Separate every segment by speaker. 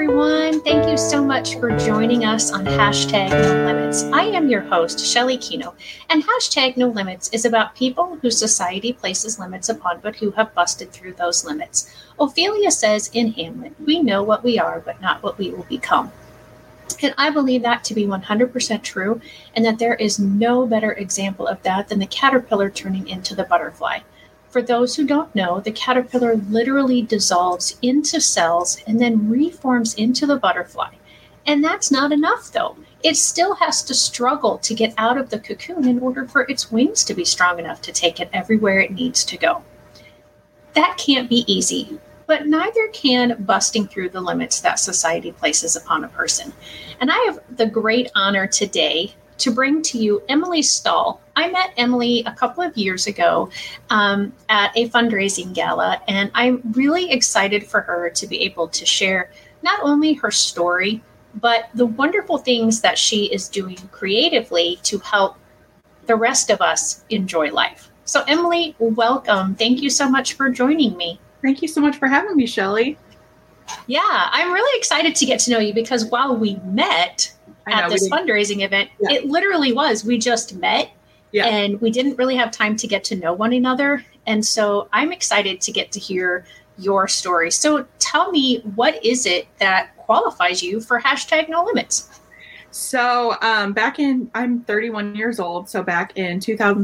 Speaker 1: everyone. Thank you so much for joining us on Hashtag No Limits. I am your host, Shelly Kino, and Hashtag No Limits is about people whose society places limits upon, but who have busted through those limits. Ophelia says in Hamlet, "We know what we are, but not what we will become." And I believe that to be 100% true, and that there is no better example of that than the caterpillar turning into the butterfly. For those who don't know, the caterpillar literally dissolves into cells and then reforms into the butterfly. And that's not enough, though. It still has to struggle to get out of the cocoon in order for its wings to be strong enough to take it everywhere it needs to go. That can't be easy, but neither can busting through the limits that society places upon a person. And I have the great honor today to bring to you Emily Stahl. I met Emily a couple of years ago at a fundraising gala, and I'm really excited for her to be able to share not only her story, but the wonderful things that she is doing creatively to help the rest of us enjoy life. So Emily, welcome. Thank you so much for joining me.
Speaker 2: Thank you so much for having me, Shelly.
Speaker 1: Yeah, I'm really excited to get to know you because while we met at this fundraising event, it literally was, we just met and we didn't really have time to get to know one another. And so I'm excited to get to hear your story. So tell me, what is it that qualifies you for Hashtag No Limits?
Speaker 2: So I'm 31 years old. So back in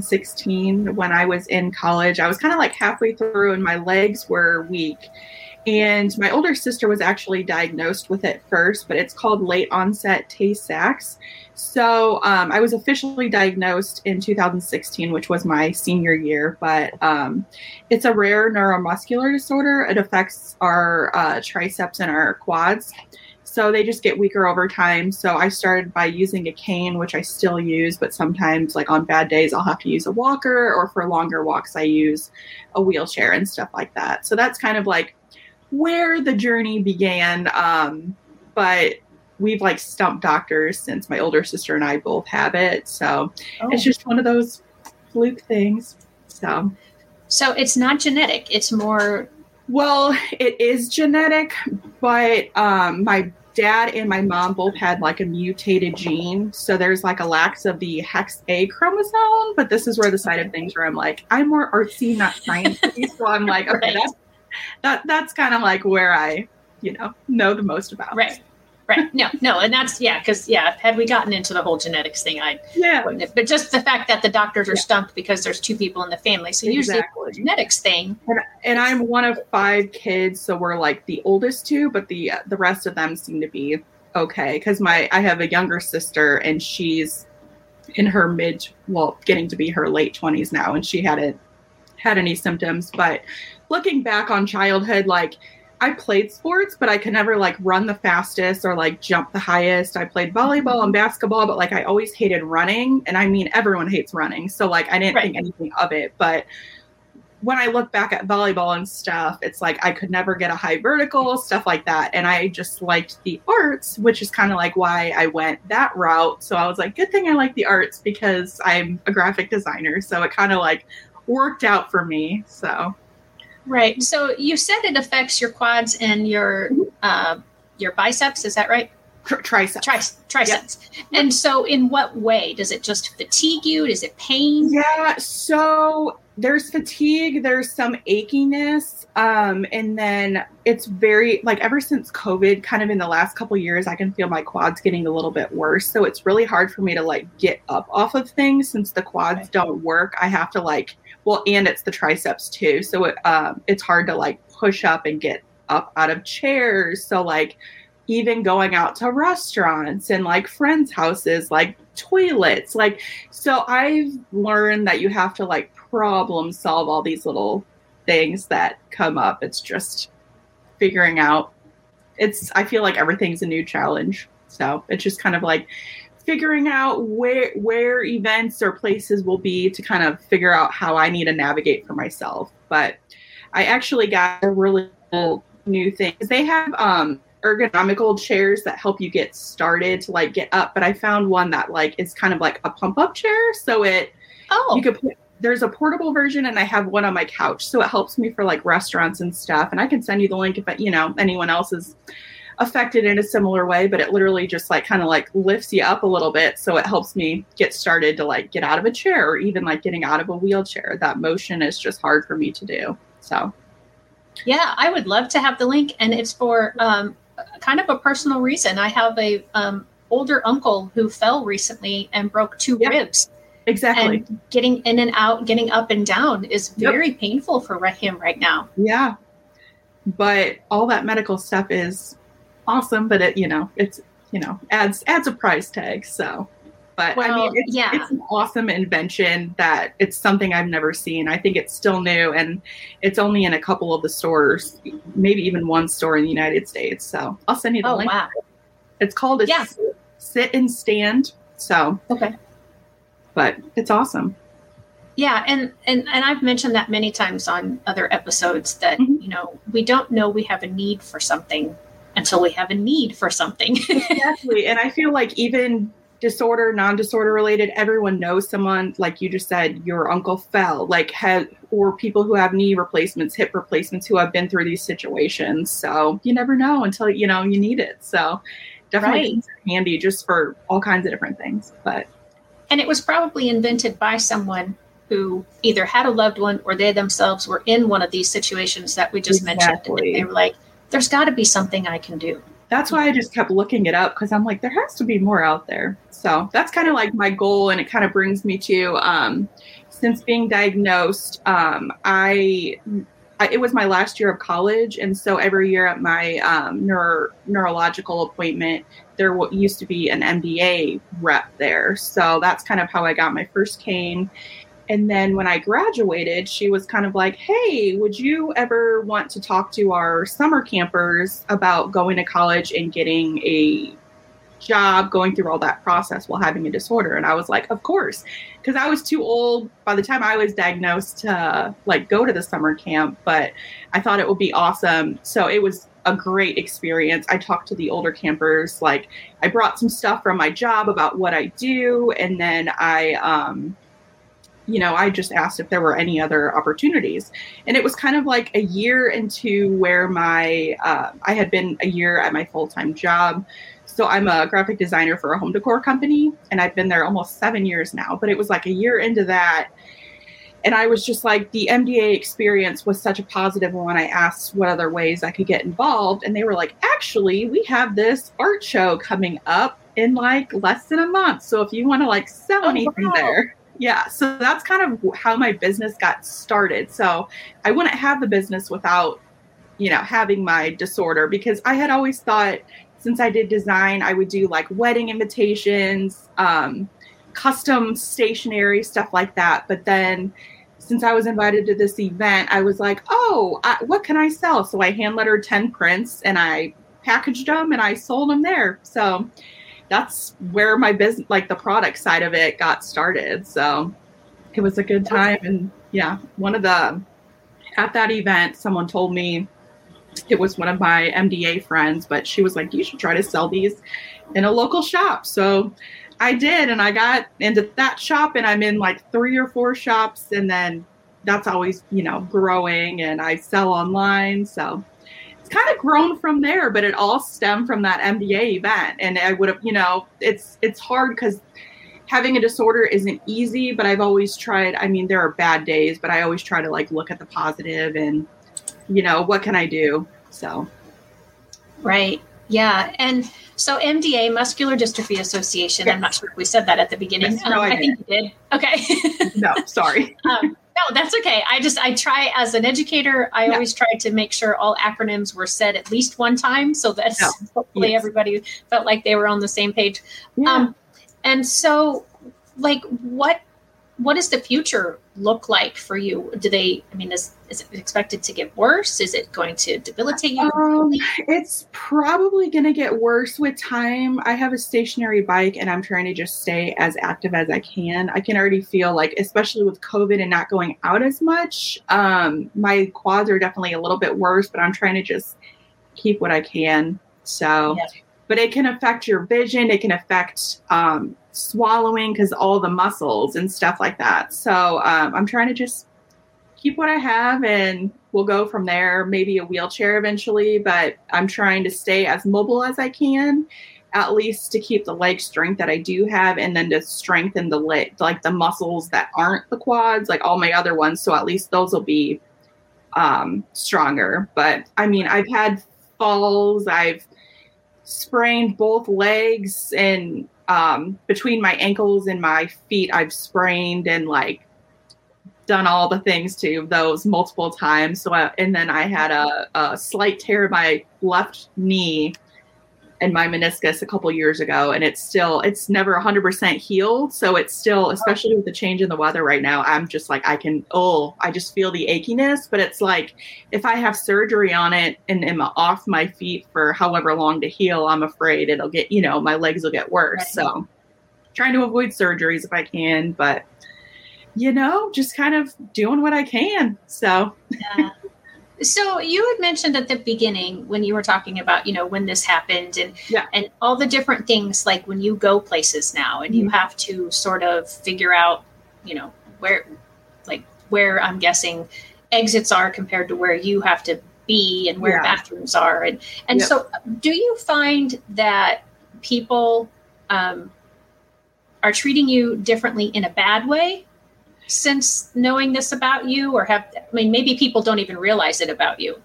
Speaker 2: 2016, when I was in college, I was kind of like halfway through and my legs were weak. And my older sister was actually diagnosed with it first, but it's called late onset Tay-Sachs. So I was officially diagnosed in 2016, which was my senior year, but it's a rare neuromuscular disorder. It affects our triceps and our quads. So they just get weaker over time. So I started by using a cane, which I still use, but sometimes like on bad days, I'll have to use a walker, or for longer walks, I use a wheelchair and stuff like that. So that's kind of like where the journey began. But we've like stumped doctors since my older sister and I both have it. So It's just one of those fluke things. So
Speaker 1: it's not genetic. It's more.
Speaker 2: Well, it is genetic, but my dad and my mom both had like a mutated gene. So there's like a lack of the hex A chromosome, but this is where the side of things where I'm like, I'm more artsy, not sciencey. So I'm like, okay, that's kind of like where I, know the most about.
Speaker 1: Right. No. And that's, because had we gotten into the whole genetics thing, I wouldn't have. But just the fact that the doctors are stumped because there's two people in the family. So usually the genetics thing.
Speaker 2: And I'm one of 5 kids. So we're like the oldest 2, but the rest of them seem to be okay. Cause I have a younger sister and she's in her getting to be her late 20s now. And she hadn't had any symptoms, but looking back on childhood, like, I played sports, but I could never like run the fastest or like jump the highest. I played volleyball and basketball, but like I always hated running. And I mean, everyone hates running. So like I didn't think anything of it. But when I look back at volleyball and stuff, it's like I could never get a high vertical, stuff like that. And I just liked the arts, which is kind of like why I went that route. So I was like, good thing I like the arts because I'm a graphic designer. So it kind of like worked out for me. So.
Speaker 1: Right. So you said it affects your quads and your biceps. Is that right?
Speaker 2: Triceps.
Speaker 1: Triceps. Yep. And so in what way? Does it just fatigue you? Is it pain?
Speaker 2: Yeah. So there's fatigue. There's some achiness. And then it's very like ever since COVID, kind of in the last couple of years, I can feel my quads getting a little bit worse. So it's really hard for me to like get up off of things since the quads don't work. I have to and it's the triceps too. So it's hard to like push up and get up out of chairs. So like even going out to restaurants and like friends' houses, like toilets, like, so I've learned that you have to like problem solve all these little things that come up. It's just figuring out I feel like everything's a new challenge. So it's just kind of like figuring out where events or places will be to kind of figure out how I need to navigate for myself. But I actually got a really cool new thing. They have ergonomical chairs that help you get started to like get up. But I found one that like is kind of like a pump up chair. So you could there's a portable version and I have one on my couch. So it helps me for like restaurants and stuff. And I can send you the link if anyone else is affected in a similar way, but it literally just like kind of like lifts you up a little bit. So it helps me get started to like get out of a chair, or even like getting out of a wheelchair. That motion is just hard for me to do. So
Speaker 1: yeah, I would love to have the link. And it's for kind of a personal reason. I have a older uncle who fell recently and broke 2 ribs.
Speaker 2: Exactly.
Speaker 1: And getting in and out, getting up and down is very painful for him right now.
Speaker 2: Yeah. But all that medical stuff is awesome, but it, it's, adds a price tag. So, but
Speaker 1: well,
Speaker 2: I mean, it's an awesome invention that it's something I've never seen. I think it's still new, and it's only in a couple of the stores, maybe even one store in the United States. So I'll send you the link.
Speaker 1: Wow.
Speaker 2: It's called a sit and stand. So,
Speaker 1: okay.
Speaker 2: But it's awesome.
Speaker 1: Yeah. And I've mentioned that many times on other episodes that, we don't know we have a need for something until we have a need for something.
Speaker 2: Exactly. And I feel like even disorder, non-disorder related, everyone knows someone, like you just said, your uncle fell, or people who have knee replacements, hip replacements, who have been through these situations. So you never know until, you need it. So definitely handy just for all kinds of different things.
Speaker 1: And it was probably invented by someone who either had a loved one or they themselves were in one of these situations that we just mentioned. And they were like, there's got to be something I can do.
Speaker 2: That's why I just kept looking it up, because I'm like, there has to be more out there. So that's kind of like my goal. And it kind of brings me to, since being diagnosed, it was my last year of college. And so every year at my neurological appointment, there used to be an MDA rep there. So that's kind of how I got my first cane. And then when I graduated, she was kind of like, hey, would you ever want to talk to our summer campers about going to college and getting a job, going through all that process while having a disorder? And I was like, of course, because I was too old by the time I was diagnosed to go to the summer camp, but I thought it would be awesome. So it was a great experience. I talked to the older campers, I brought some stuff from my job about what I do. And then I just asked if there were any other opportunities. And it was kind of like a year into where I had been a year at my full-time job. So I'm a graphic designer for a home decor company, and I've been there almost 7 years now, but it was like a year into that. And I was just like, the MDA experience was such a positive one. I asked what other ways I could get involved. And they were like, actually, we have this art show coming up in less than a month. So if you want to sell anything there. Yeah. So that's kind of how my business got started. So I wouldn't have the business without, having my disorder, because I had always thought, since I did design, I would do wedding invitations, custom stationery, stuff like that. But then since I was invited to this event, I was like, what can I sell? So I hand lettered 10 prints and I packaged them and I sold them there. So that's where my business, the product side of it, got started. So it was a good time. And yeah, at that event, someone told me, it was one of my MDA friends, but she was like, you should try to sell these in a local shop. So I did. And I got into that shop, and I'm in 3 or 4 shops. And then that's always, growing, and I sell online. So it's kind of grown from there, but it all stemmed from that MDA event. And I would have, it's hard because having a disorder isn't easy, but I've always tried. I mean, there are bad days, but I always try to look at the positive and, what can I do? So.
Speaker 1: Right. Yeah. And so MDA, Muscular Dystrophy Association, yes. I'm not sure if we said that at the beginning.
Speaker 2: Yes, no, I
Speaker 1: think you did. Okay.
Speaker 2: No, sorry.
Speaker 1: No, that's okay. I try as an educator, I always try to make sure all acronyms were said at least one time, so that hopefully everybody felt like they were on the same page. Yeah. And so what does the future look like for you? Is it expected to get worse? Is it going to debilitate you?
Speaker 2: It's probably going to get worse with time. I have a stationary bike, and I'm trying to just stay as active as I can. I can already feel especially with COVID and not going out as much, my quads are definitely a little bit worse, but I'm trying to just keep what I can. So, but it can affect your vision. It can affect, swallowing, because all the muscles and stuff like that. So I'm trying to just keep what I have and we'll go from there. Maybe a wheelchair eventually, but I'm trying to stay as mobile as I can, at least to keep the leg strength that I do have, and then to strengthen the leg, like the muscles that aren't the quads, like all my other ones. So at least those will be stronger. But I mean, I've had falls. I've sprained both legs, and between my ankles and my feet, I've sprained and like done all the things to those multiple times. So, and then I had a slight tear in my left knee and my meniscus a couple years ago, and it's never 100% healed. So it's still, especially with the change in the weather right now, I'm just like, I just feel the achiness, but it's like, if I have surgery on it and am off my feet for however long to heal, I'm afraid it'll get, my legs will get worse. Right. So trying to avoid surgeries if I can, but just kind of doing what I can. So,
Speaker 1: yeah. So you had mentioned at the beginning when you were talking about, when this happened and all the different things, like when you go places now and you have to sort of figure out, where I'm guessing exits are compared to where you have to be and where bathrooms are. And so do you find that people are treating you differently in a bad way since knowing this about you, or maybe people don't even realize it about you?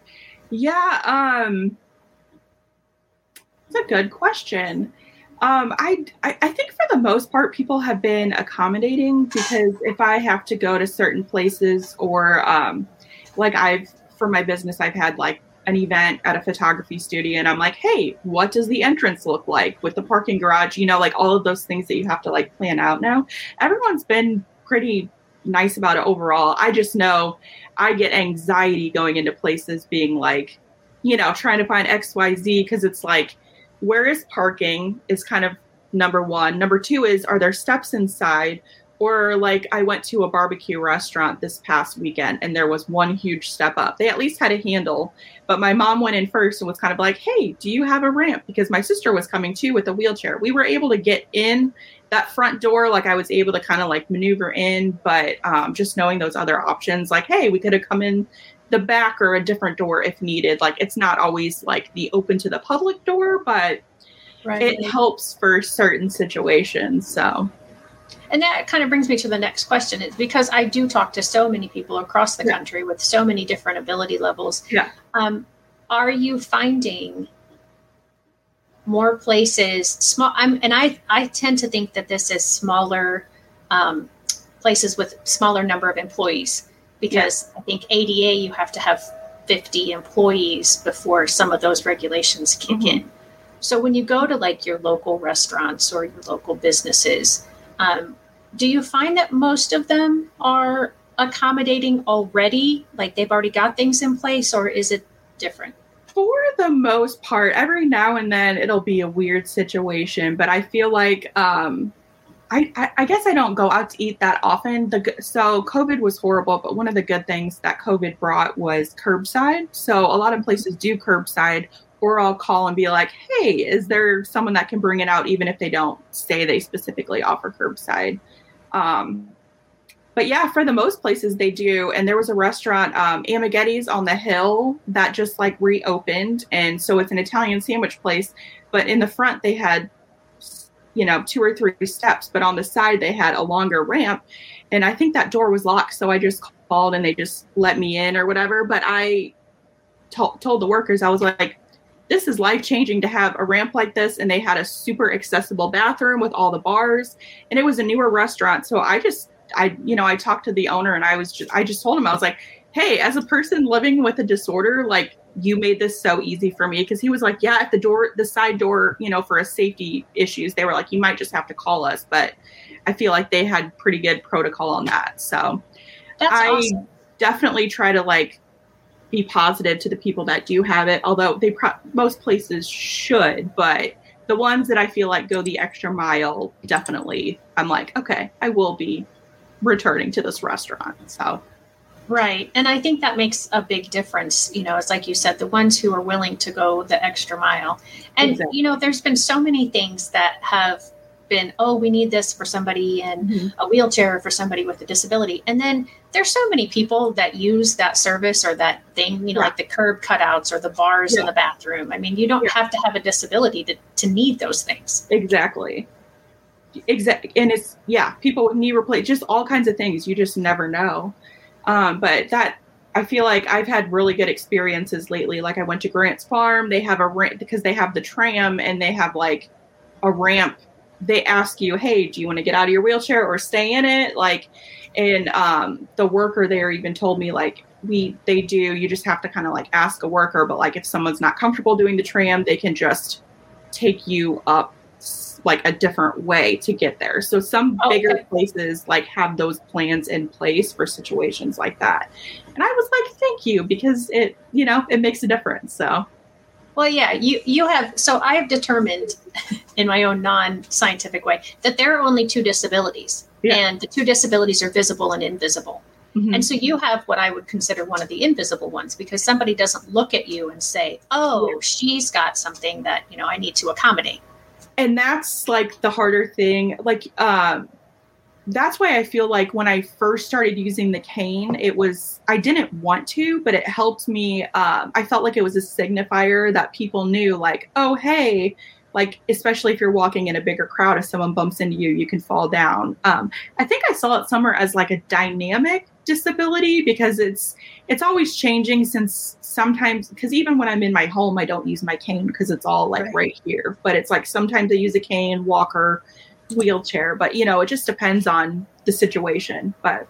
Speaker 2: Yeah. That's a good question. I think for the most part, people have been accommodating, because if I have to go to certain places or, for my business, I've had like an event at a photography studio, and I'm like, hey, what does the entrance look like with the parking garage? Like all of those things that you have to like plan out now. Everyone's been pretty nice about it overall. I just know I get anxiety going into places being like, trying to find XYZ, because it's like, where is parking is kind of number one. Number two is, are there steps inside? Or like I went to a barbecue restaurant this past weekend and there was one huge step up. They at least had a handle, but my mom went in first and was kind of like, hey, do you have a ramp? Because my sister was coming too with a wheelchair. We were able to get in that front door. Like I was able to kind of like maneuver in, but just knowing those other options, like, hey, we could have come in the back or a different door if needed. Like it's not always like the open to the public door, but it helps for certain situations. So.
Speaker 1: And that kind of brings me to the next question, is because I do talk to so many people across the country with so many different ability levels. Yeah. Are you finding more places small? I tend to think that this is smaller places with smaller number of employees, because I think ADA, you have to have 50 employees before some of those regulations kick in. So when you go to like your local restaurants or your local businesses, do you find that most of them are accommodating already? Like they've already got things in place, or is it different?
Speaker 2: For the most part, every now and then it'll be a weird situation, but I feel like, I guess I don't go out to eat that often. So COVID was horrible, but one of the good things that COVID brought was curbside. So a lot of places do curbside, or I'll call and be like, hey, is there someone that can bring it out, even if they don't say they specifically offer curbside? But yeah, for the most places they do. And there was a restaurant, Amaghetti's on the Hill, that just like reopened. And so it's an Italian sandwich place, but in the front they had, 2 or 3 steps, but on the side they had a longer ramp. And I think that door was locked. So I just called and they just let me in or whatever. But I told the workers, I was like, this is life-changing to have a ramp like this. And they had a super accessible bathroom with all the bars, and it was a newer restaurant. So I talked to the owner, and I just told him, I was like, hey, as a person living with a disorder, like you made this so easy for me. Cause he was like, yeah, if the side door, for a safety issues, they were like, you might just have to call us. But I feel like they had pretty good protocol on that. So
Speaker 1: that's awesome.
Speaker 2: Definitely try to like be positive to the people that do have it, although most places should, but the ones that I feel like go the extra mile, definitely, I'm like, okay, I will be returning to this restaurant. So.
Speaker 1: Right. And I think that makes a big difference. It's like you said, the ones who are willing to go the extra mile. And,
Speaker 2: exactly.
Speaker 1: There's been so many things that have been, oh, we need this for somebody in a wheelchair or for somebody with a disability. And then there's so many people that use that service or that thing, like the curb cutouts or the bars in the bathroom. I mean, you don't have to have a disability to need those things.
Speaker 2: Exactly. And it's, people with knee replacement, just all kinds of things. You just never know. But that, I feel like I've had really good experiences lately. Like I went to Grant's Farm. They have a ramp because they have the tram and they have like a ramp. They ask you, hey, do you want to get out of your wheelchair or stay in it? And the worker there even told me like, they do, you just have to kind of like ask a worker. But like if someone's not comfortable doing the tram, they can just take you up like a different way to get there. So some bigger places like have those plans in place for situations like that. And I was like, thank you, because it makes a difference. So,
Speaker 1: well, yeah, you have, so I have determined in my own non-scientific way that there are only two disabilities and the two disabilities are visible and invisible. Mm-hmm. And so you have what I would consider one of the invisible ones, because somebody doesn't look at you and say, oh, she's got something that, I need to accommodate.
Speaker 2: And that's like the harder thing. Like, that's why I feel like when I first started using the cane, I didn't want to, but it helped me. I felt like it was a signifier that people knew like, oh, hey, like, especially if you're walking in a bigger crowd, if someone bumps into you, you can fall down. I think I saw it somewhere as like a dynamic disability, because it's always changing, since sometimes, because even when I'm in my home, I don't use my cane because it's all like right here, but it's like sometimes I use a cane, walker, wheelchair, but it just depends on the situation. But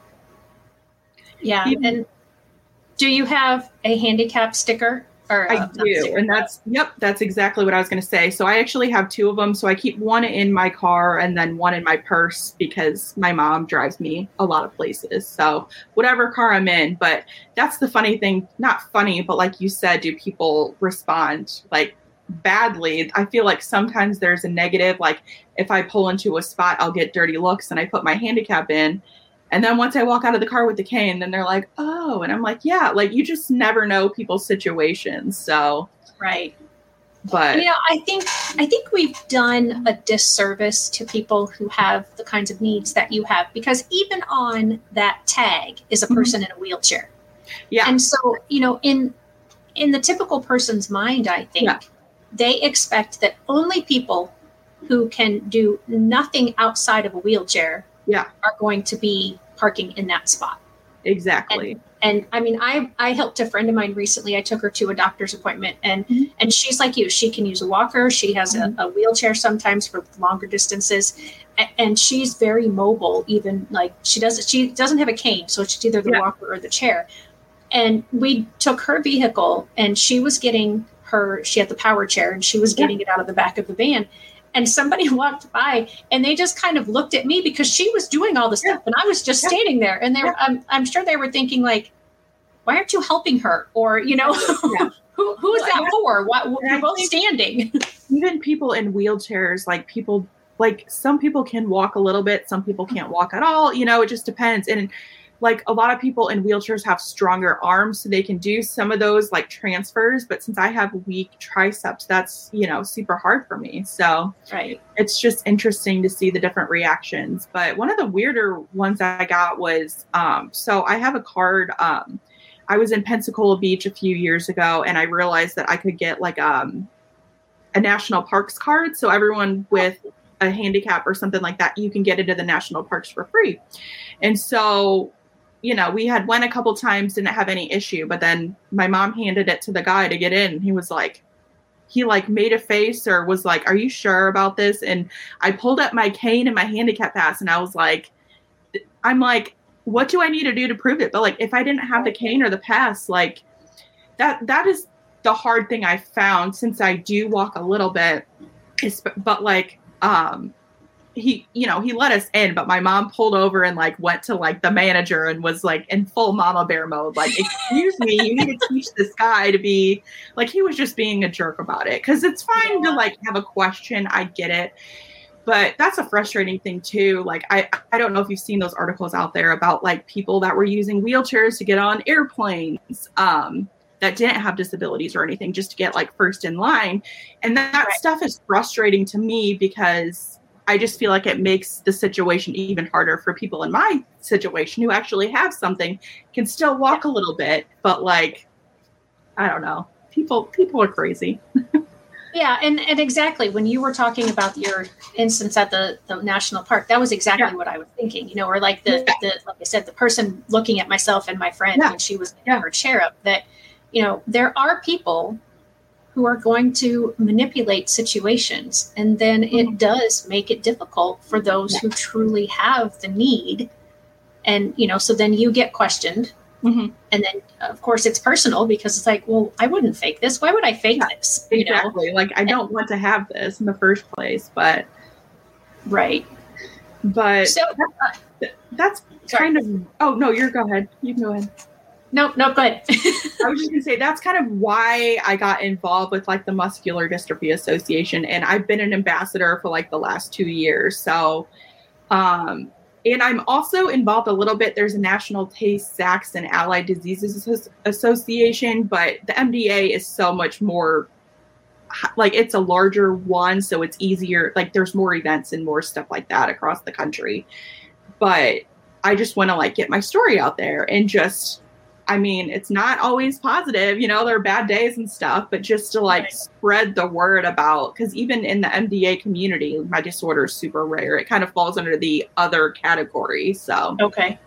Speaker 1: and do you have a handicap sticker?
Speaker 2: I do. And that's exactly what I was going to say. So I actually have two of them. So I keep one in my car and then one in my purse, because my mom drives me a lot of places. So whatever car I'm in, but that's the funny thing, not funny, but like you said, do people respond like badly? I feel like sometimes there's a negative, like if I pull into a spot, I'll get dirty looks and I put my handicap in. And then once I walk out of the car with the cane, then they're like, oh, and I'm like, yeah, like you just never know people's situations. So,
Speaker 1: right.
Speaker 2: But,
Speaker 1: I think we've done a disservice to people who have the kinds of needs that you have, because even on that tag is a person in a wheelchair. Yeah. And so, in the typical person's mind, I think they expect that only people who can do nothing outside of a wheelchair are going to be parking in that spot.
Speaker 2: Exactly.
Speaker 1: And I mean, I helped a friend of mine recently. I took her to a doctor's appointment, and she's like you. She can use a walker. She has a wheelchair sometimes for longer distances, and she's very mobile. Even like she doesn't have a cane, so it's either the walker or the chair. And we took her vehicle, and she had the power chair, and she was getting it out of the back of the van. And somebody walked by and they just kind of looked at me because she was doing all the stuff and I was just standing there. And I'm sure they were thinking like, why aren't you helping her? Or, who is that for? You're both standing.
Speaker 2: Even people in wheelchairs, some people can walk a little bit. Some people can't walk at all. It just depends. And like a lot of people in wheelchairs have stronger arms, so they can do some of those like transfers. But since I have weak triceps, that's, super hard for me. So it's just interesting to see the different reactions. But one of the weirder ones I got was, so I have a card. I was in Pensacola Beach a few years ago, and I realized that I could get like a national parks card. So everyone with a handicap or something like that, you can get into the national parks for free. And so we had went a couple times, didn't have any issue, but then my mom handed it to the guy to get in. He was like, made a face or was like, are you sure about this? And I pulled up my cane and my handicap pass, and I was like, what do I need to do to prove it? But like, if I didn't have the cane or the pass, like that is the hard thing I found, since I do walk a little bit, but like, he let us in, but my mom pulled over and like went to like the manager and was like in full mama bear mode. Like, excuse me, you need to teach this guy to be like, he was just being a jerk about it. Cause it's fine to like have a question. I get it. But that's a frustrating thing too. Like, I don't know if you've seen those articles out there about like people that were using wheelchairs to get on airplanes, that didn't have disabilities or anything, just to get like first in line. And that stuff is frustrating to me, because I just feel like it makes the situation even harder for people in my situation who actually have something, can still walk a little bit, but like, I don't know. People are crazy.
Speaker 1: Yeah, and exactly when you were talking about your instance at the national park, that was exactly what I was thinking, you know, or like the like I said, the person looking at myself and my friend when she was in her chair up, that, you know, there are people who are going to manipulate situations, and then it does make it difficult for those who truly have the need. And, you know, so then you get questioned. And then, of course, it's personal because it's like, well, I wouldn't fake this. Why would I fake this? You
Speaker 2: exactly. Know? Like, I don't want to have this in the first place, but.
Speaker 1: Right.
Speaker 2: But
Speaker 1: so,
Speaker 2: that's kind of, oh, no, go ahead. You can go ahead.
Speaker 1: No, go ahead.
Speaker 2: I was just going to say, that's kind of why I got involved with like the Muscular Dystrophy Association. And I've been an ambassador for like the last 2 years. So, and I'm also involved a little bit. There's a National Tay-Sachs and Allied Diseases Association, but the MDA is so much more, like, it's a larger one, so it's easier. Like, there's more events and more stuff like that across the country. But I just want to, like, get my story out there and just, I mean, it's not always positive, you know, there are bad days and stuff, but just to like spread the word about, because even in the MDA community, my disorder is super rare. It kind of falls under the other category. So,
Speaker 1: okay.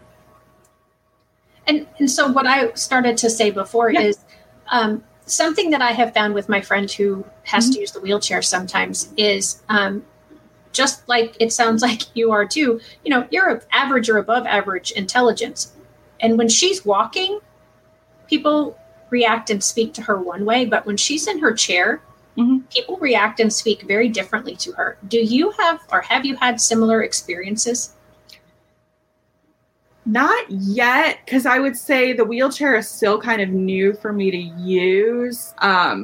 Speaker 1: And so what I started to say before is something that I have found with my friend who has to use the wheelchair sometimes is just like it sounds like you are too, you know, you're of average or above average intelligence. And when she's walking, people react and speak to her one way, but when she's in her chair, people react and speak very differently to her. Do you have, or have you had similar experiences?
Speaker 2: Not yet, because I would say the wheelchair is still kind of new for me to use.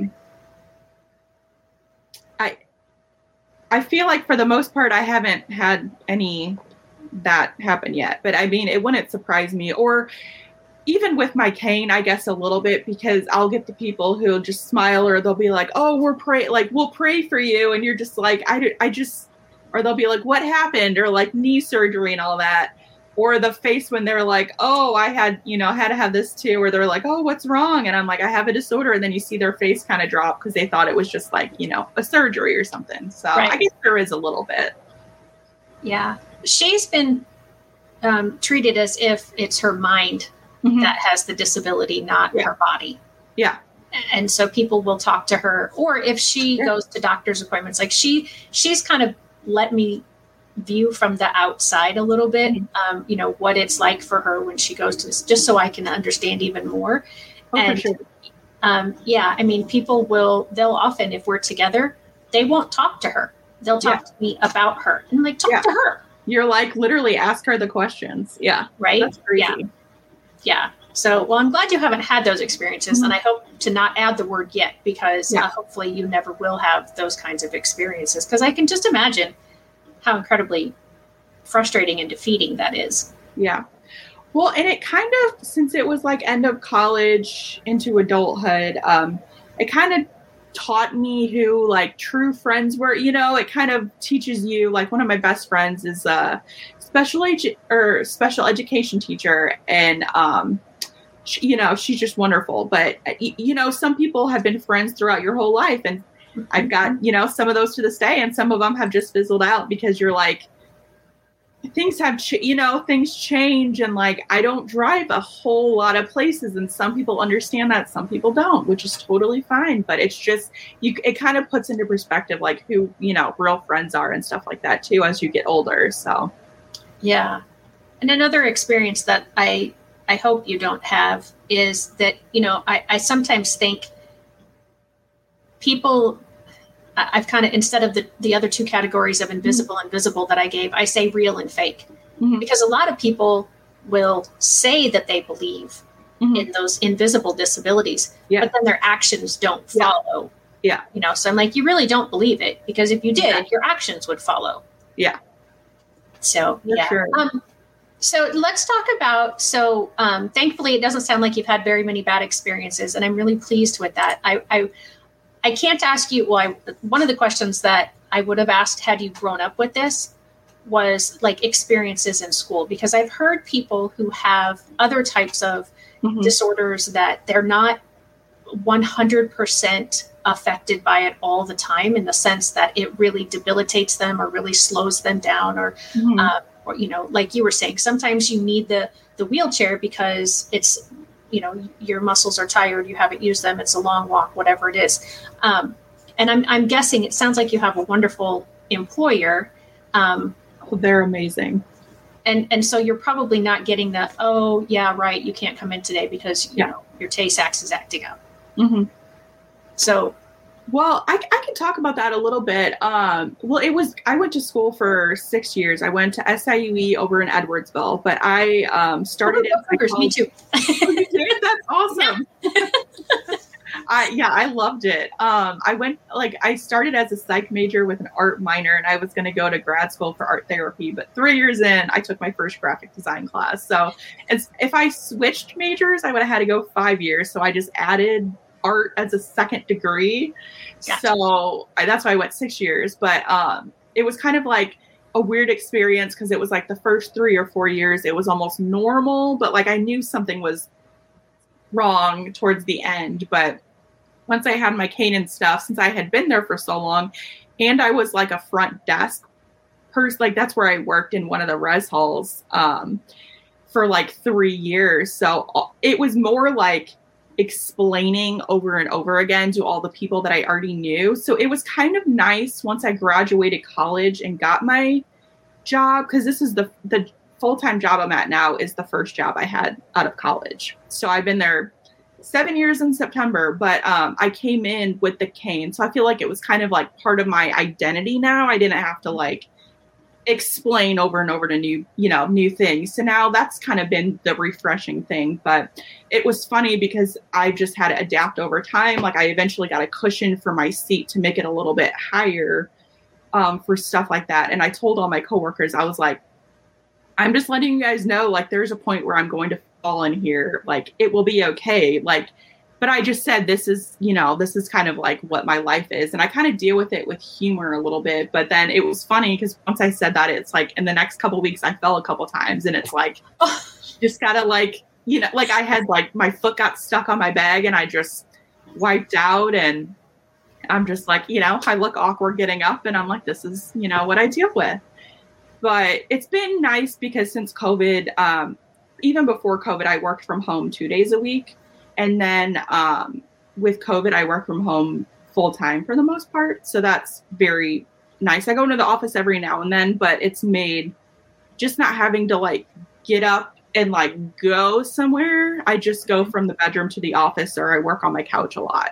Speaker 2: I feel like for the most part, I haven't had any that happen yet, but I mean, it wouldn't surprise me. Or even with my cane, I guess a little bit, because I'll get the people who'll just smile, or they'll be like, "Oh, we'll pray for you," and you're just like, or they'll be like, "What happened?" or like knee surgery and all that. Or the face when they're like, "Oh, I had to have this too," or they're like, "Oh, what's wrong?" and I'm like, "I have a disorder," and then you see their face kind of drop because they thought it was just like, you know, a surgery or something. So I guess there is a little bit.
Speaker 1: Yeah, she's been treated as if it's her mind that has the disability, not her body.
Speaker 2: Yeah.
Speaker 1: And so people will talk to her, or if she goes to doctor's appointments, like she's kind of let me view from the outside a little bit, you know, what it's like for her when she goes to this, just so I can understand even more. And I mean, they'll often, if we're together, they won't talk to her. They'll talk to me about her and like talk to her.
Speaker 2: You're like, literally ask her the questions. Yeah.
Speaker 1: Right.
Speaker 2: That's crazy.
Speaker 1: Yeah. So, well, I'm glad you haven't had those experiences, and I hope to not add the word yet, because hopefully you never will have those kinds of experiences, because I can just imagine how incredibly frustrating and defeating that is.
Speaker 2: Yeah. Well, and it kind of, since it was like end of college into adulthood, it kind of taught me who like true friends were. You know, it kind of teaches you, like, one of my best friends is a special education teacher, and she's just wonderful. But you know, some people have been friends throughout your whole life, and I've got, you know, some of those to this day, and some of them have just fizzled out because you're like, things have, things change, and like, I don't drive a whole lot of places, and some people understand that, some people don't, which is totally fine. But it's just, it kind of puts into perspective like who, you know, real friends are and stuff like that too as you get older. So
Speaker 1: yeah. And another experience that I hope you don't have is that, you know, I sometimes think people, I've kind of, instead of the other two categories of invisible and visible that I gave, I say real and fake, because a lot of people will say that they believe in those invisible disabilities, but then their actions don't follow.
Speaker 2: Yeah.
Speaker 1: You know, so I'm like, you really don't believe it, because if you did, your actions would follow.
Speaker 2: Yeah.
Speaker 1: So,
Speaker 2: Sure.
Speaker 1: So let's talk about, thankfully it doesn't sound like you've had very many bad experiences, and I'm really pleased with that. I can't ask you, one of the questions that I would have asked had you grown up with this was like experiences in school, because I've heard people who have other types of disorders that they're not 100% affected by it all the time, in the sense that it really debilitates them or really slows them down, or like you were saying, sometimes you need the wheelchair because it's, your muscles are tired, you haven't used them, it's a long walk, whatever it is. And I'm guessing it sounds like you have a wonderful employer.
Speaker 2: They're amazing.
Speaker 1: And so you're probably not getting the, oh yeah, right, you can't come in today because your Tay-Sachs is acting up. So,
Speaker 2: well, I can talk about that a little bit. I went to school for 6 years. I went to SIUE over in Edwardsville, but I started
Speaker 1: me too.
Speaker 2: That's awesome. I loved it. I started as a psych major with an art minor, and I was going to go to grad school for art therapy. But 3 years in, I took my first graphic design class. So if I switched majors, I would have had to go 5 years. So I just added art as a second degree. Gotcha. So that's why I went 6 years. But it was kind of like a weird experience, because it was like the first 3 or 4 years, it was almost normal. But like I knew something was wrong towards the end. But once I had my cane and stuff, since I had been there for so long, and I was like a front desk person, like that's where I worked in one of the res halls for like 3 years. So it was more like explaining over and over again to all the people that I already knew. So it was kind of nice once I graduated college and got my job, because this is the full-time job I'm at now is the first job I had out of college. So I've been there 7 years in September, but I came in with the cane. So I feel like it was kind of like part of my identity now. I didn't have to like explain over and over to new things. So now that's kind of been the refreshing thing. But it was funny because I just had to adapt over time. Like I eventually got a cushion for my seat to make it a little bit higher for stuff like that. And I told all my coworkers, I was like, I'm just letting you guys know, like, there's a point where I'm going to fall in here. Like, it will be okay. Like, but I just said, this is kind of like what my life is. And I kind of deal with it with humor a little bit. But then it was funny because once I said that, it's like in the next couple of weeks, I fell a couple times, and it's like, just gotta like, like I had like my foot got stuck on my bag and I just wiped out, and I'm just like, I look awkward getting up, and I'm like, this is, what I deal with. But it's been nice because since COVID, even before COVID, I worked from home 2 days a week. And then with COVID, I work from home full time for the most part. So that's very nice. I go into the office every now and then, but it's made just not having to like get up and like go somewhere. I just go from the bedroom to the office, or I work on my couch a lot.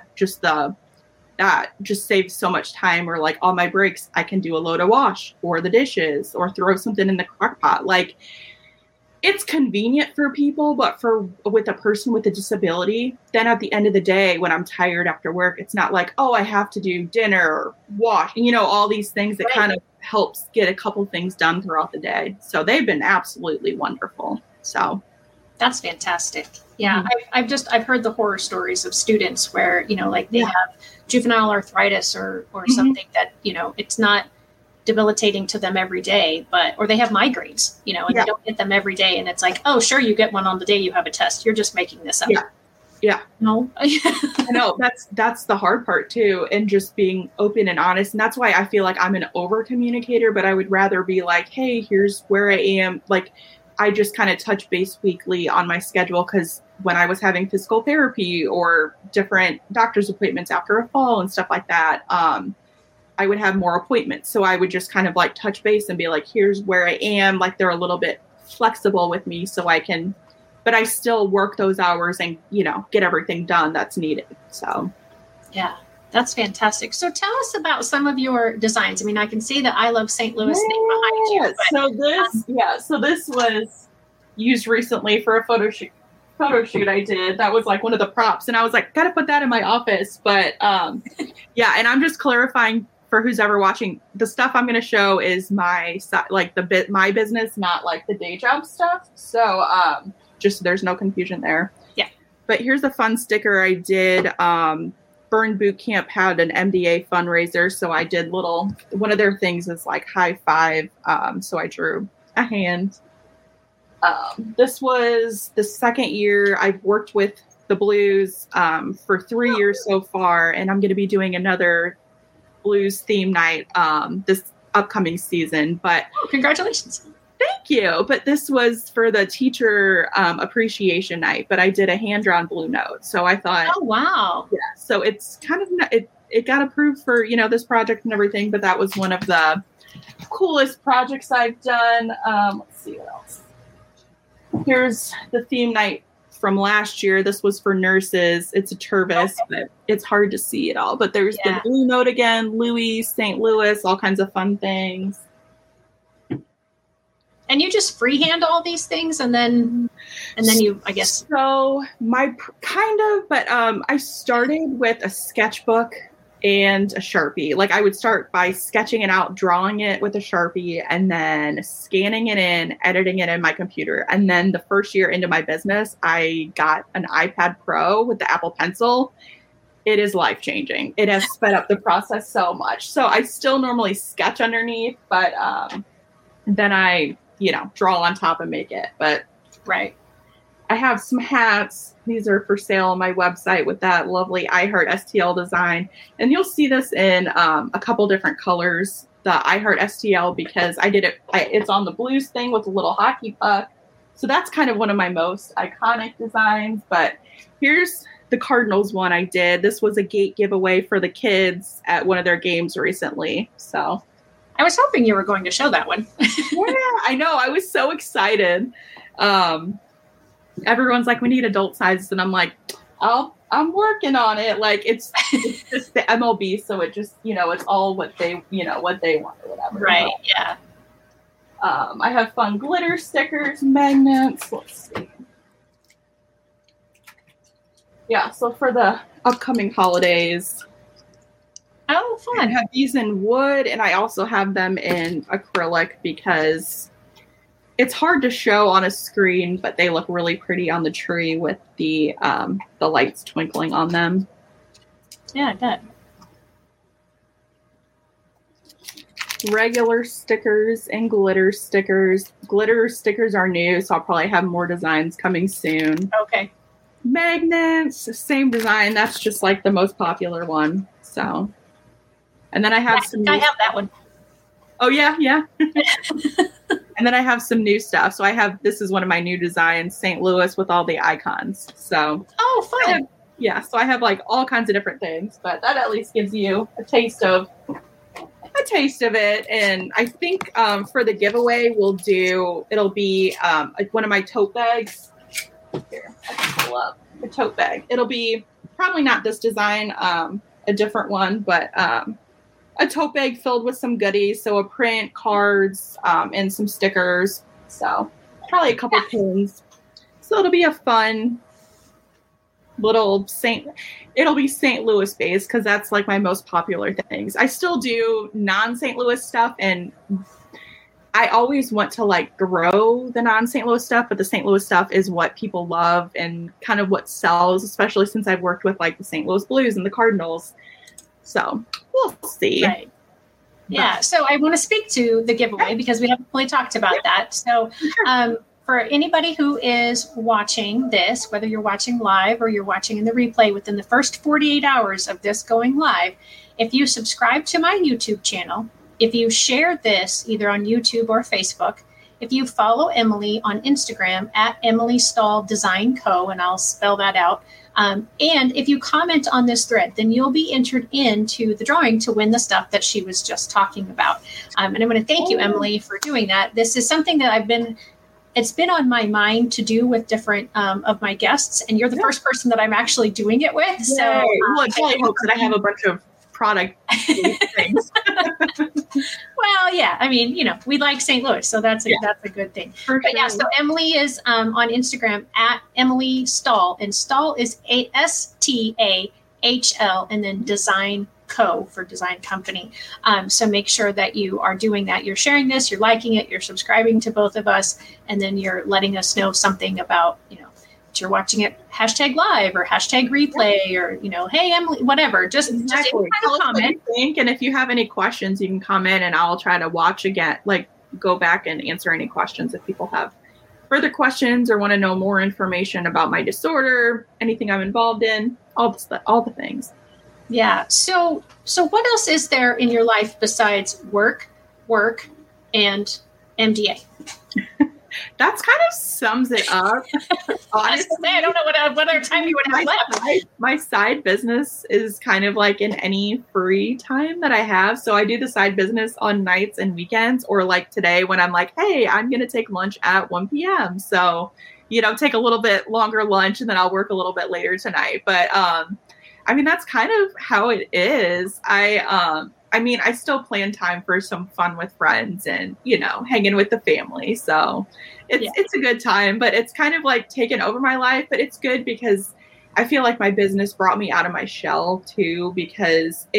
Speaker 2: That just saves so much time. Or like on my breaks, I can do a load of wash or the dishes or throw something in the crock pot. Like it's convenient for people, but with a person with a disability, then at the end of the day, when I'm tired after work, it's not like, oh, I have to do dinner or wash, all these things that kind of helps get a couple things done throughout the day. So they've been absolutely wonderful. So
Speaker 1: that's fantastic. Yeah. I've heard the horror stories of students where, like they have juvenile arthritis or something that, it's not debilitating to them every day, or they have migraines, and they don't get them every day. And it's like, oh, sure, you get one on the day you have a test. You're just making this up.
Speaker 2: Yeah.
Speaker 1: No,
Speaker 2: I know that's the hard part too. And just being open and honest. And that's why I feel like I'm an over communicator, but I would rather be like, hey, here's where I am. Like I just kind of touch base weekly on my schedule. 'Cause when I was having physical therapy or different doctor's appointments after a fall and stuff like that, I would have more appointments. So I would just kind of like touch base and be like, here's where I am. Like they're a little bit flexible with me so I can, but I still work those hours and, get everything done that's needed. So.
Speaker 1: Yeah, that's fantastic. So tell us about some of your designs. I mean, I can see the I Love St. Louis thing behind you. But,
Speaker 2: so this was used recently for a photo shoot I did. That was like one of the props. And I was like, gotta put that in my office. But and I'm just clarifying for who's ever watching, the stuff I'm going to show is my business, not like the day job stuff. So just there's no confusion there.
Speaker 1: Yeah.
Speaker 2: But here's a fun sticker I did Burn Boot Camp had an MDA fundraiser, so I did one of their things is like high five. So I drew a hand. This was the second year I've worked with the Blues for 3 years so far, and I'm going to be doing another Blues theme night this upcoming season. But
Speaker 1: congratulations.
Speaker 2: Thank you. But this was for the teacher appreciation night, but I did a hand-drawn Blue Note. So I thought,
Speaker 1: oh, wow.
Speaker 2: Yeah. So it's kind of, it got approved for, this project and everything, but that was one of the coolest projects I've done. Let's see what else. Here's the theme night from last year. This was for nurses. It's a Tervis, but it's hard to see it all. But there's the Blue Note again, Louis, St. Louis, all kinds of fun things.
Speaker 1: And you just freehand all these things, and then you, I guess.
Speaker 2: So I started with a sketchbook and a Sharpie. Like I would start by sketching it out, drawing it with a Sharpie, and then scanning it in, editing it in my computer. And then the first year into my business, I got an iPad Pro with the Apple Pencil. It is life-changing. It has sped up the process so much. So I still normally sketch underneath, but then I draw on top and make it. But
Speaker 1: right.
Speaker 2: I have some hats. These are for sale on my website with that lovely I Heart STL design. And you'll see this in a couple different colors, the I Heart STL, because I did it. It's on the Blues thing with a little hockey puck. So that's kind of one of my most iconic designs. But here's the Cardinals one I did. This was a gate giveaway for the kids at one of their games recently. So
Speaker 1: I was hoping you were going to show that one.
Speaker 2: Yeah, I know. I was so excited. Everyone's like, we need adult sizes. And I'm like, I'm working on it. Like it's just the MLB. So it just, it's all what they want or whatever.
Speaker 1: Right. Yeah.
Speaker 2: I have fun glitter stickers, magnets. Let's see. Yeah. So for the upcoming holidays,
Speaker 1: oh, fun.
Speaker 2: I have these in wood, and I also have them in acrylic because it's hard to show on a screen, but they look really pretty on the tree with the lights twinkling on them.
Speaker 1: Yeah, I bet.
Speaker 2: Regular stickers and glitter stickers. Glitter stickers are new, so I'll probably have more designs coming soon.
Speaker 1: Okay.
Speaker 2: Magnets, same design. That's just like the most popular one. So. And then I have
Speaker 1: I have that one.
Speaker 2: Oh, yeah. And then I have some new stuff. So this is one of my new designs, St. Louis with all the icons. So.
Speaker 1: Oh, fun.
Speaker 2: So I have like all kinds of different things, but that at least gives you a taste of it. And I think for the giveaway, it'll be one of my tote bags. Here, I can pull up the tote bag. It'll be probably not this design, a different one, but a tote bag filled with some goodies. So a print, cards, and some stickers. So probably a couple pins. So it'll be a fun little it'll be St. Louis based because that's like my most popular things. I still do non-St. Louis stuff, and I always want to like grow the non-St. Louis stuff, but the St. Louis stuff is what people love and kind of what sells, especially since I've worked with like the St. Louis Blues and the Cardinals. So we'll see.
Speaker 1: Right. Yeah. So I want to speak to the giveaway because we haven't really talked about that. So for anybody who is watching this, whether you're watching live or you're watching in the replay within the first 48 hours of this going live, if you subscribe to my YouTube channel, if you share this either on YouTube or Facebook, if you follow Emily on Instagram at Emily Stahl Design Co., and I'll spell that out, and if you comment on this thread, then you'll be entered into the drawing to win the stuff that she was just talking about. And I'm going to thank you, Emily, for doing that. This is something that it's been on my mind to do with different of my guests, and you're the first person that I'm actually doing it with. So
Speaker 2: well, it really hopes that I have a bunch of product things.
Speaker 1: Well, yeah, I mean, we like St. Louis, so that's a good thing. But yeah, so Emily is on Instagram at Emily Stahl, and Stahl is ASTAHL, and then Design Co. for Design Company. So make sure that you are doing that. You're sharing this, you're liking it, you're subscribing to both of us, and then you're letting us know something about, you're watching it hashtag live or hashtag replay or, hey, Emily, whatever. Just any kind of comment.
Speaker 2: And if you have any questions, you can comment and I'll try to watch again, like go back and answer any questions if people have further questions or want to know more information about my disorder, anything I'm involved in, all the things.
Speaker 1: Yeah. So what else is there in your life besides work, and MDA?
Speaker 2: That's kind of sums it up.
Speaker 1: Honestly, I don't know what other time you would have left.
Speaker 2: My side business is kind of like in any free time that I have. So I do the side business on nights and weekends, or like today when I'm like, hey, I'm going to take lunch at 1 p.m. So, take a little bit longer lunch and then I'll work a little bit later tonight. But, that's kind of how it is. I still plan time for some fun with friends and, hanging with the family. So it's a good time, but it's kind of like taken over my life. But it's good because I feel like my business brought me out of my shell too, because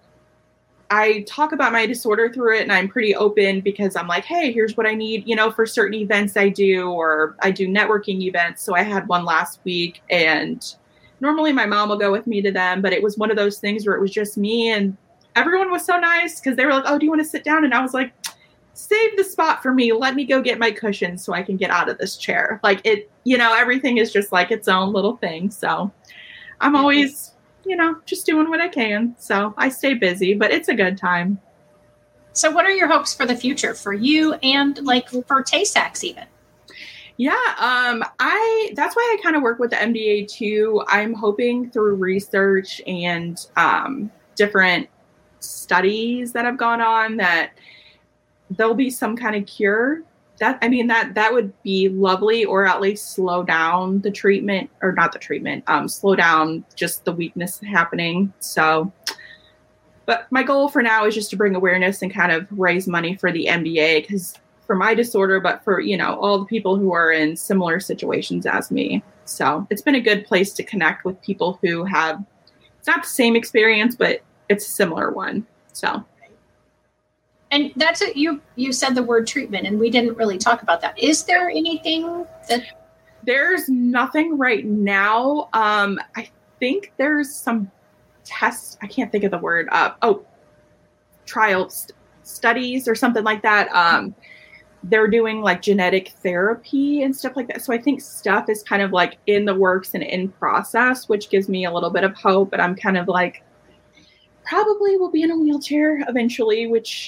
Speaker 2: I talk about my disorder through it and I'm pretty open because I'm like, hey, here's what I need, for certain events I do, or I do networking events. So I had one last week and normally my mom will go with me to them, but it was one of those things where it was just me and everyone was so nice because they were like, oh, do you want to sit down? And I was like, save the spot for me. Let me go get my cushions so I can get out of this chair. Like it, everything is just like its own little thing. So I'm always, just doing what I can. So I stay busy, but it's a good time.
Speaker 1: So what are your hopes for the future for you and like for Tay-Sachs even?
Speaker 2: Yeah, that's why I kind of work with the MDA too. I'm hoping through research and different studies that have gone on that there'll be some kind of cure. That would be lovely, or at least slow down the treatment, or not the treatment, slow down just the weakness happening. So, but my goal for now is just to bring awareness and kind of raise money for the MDA, because for my disorder, but for, all the people who are in similar situations as me. So it's been a good place to connect with people who have, it's not the same experience, but it's a similar one. So.
Speaker 1: And that's it. You said the word treatment and we didn't really talk about that. Is there anything that?
Speaker 2: There's nothing right now. I think there's some tests. I can't think of the word. Trials, studies or something like that. They're doing like genetic therapy and stuff like that. So I think stuff is kind of like in the works and in process, which gives me a little bit of hope, but I'm kind of like, probably will be in a wheelchair eventually, which,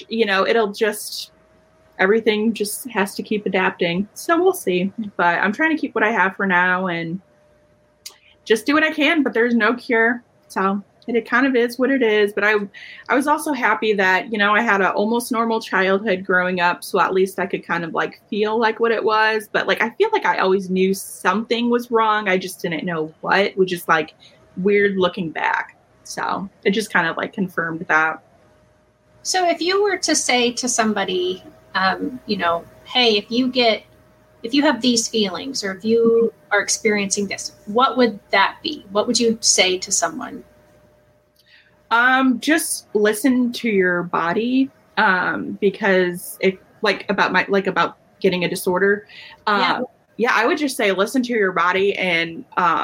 Speaker 2: everything just has to keep adapting. So we'll see, but I'm trying to keep what I have for now and just do what I can, but there's no cure. So it kind of is what it is. But I was also happy that, I had an almost normal childhood growing up. So at least I could kind of like feel like what it was. But like, I feel like I always knew something was wrong. I just didn't know what, which is like weird looking back. So it just kind of like confirmed that.
Speaker 1: So if you were to say to somebody, hey, if you have these feelings or if you are experiencing this, what would that be? What would you say to someone?
Speaker 2: Just listen to your body. Because about getting a disorder. I would just say, listen to your body and,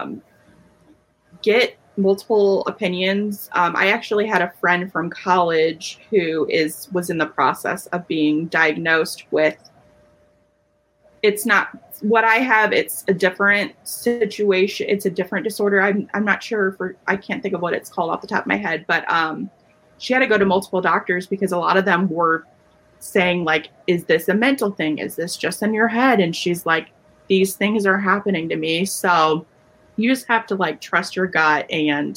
Speaker 2: get multiple opinions. I actually had a friend from college who was in the process of being diagnosed with, it's not what I have. It's a different situation. It's a different disorder. I'm not sure I can't think of what it's called off the top of my head, but, she had to go to multiple doctors because a lot of them were saying like, is this a mental thing? Is this just in your head? And she's like, these things are happening to me. So you just have to like trust your gut and,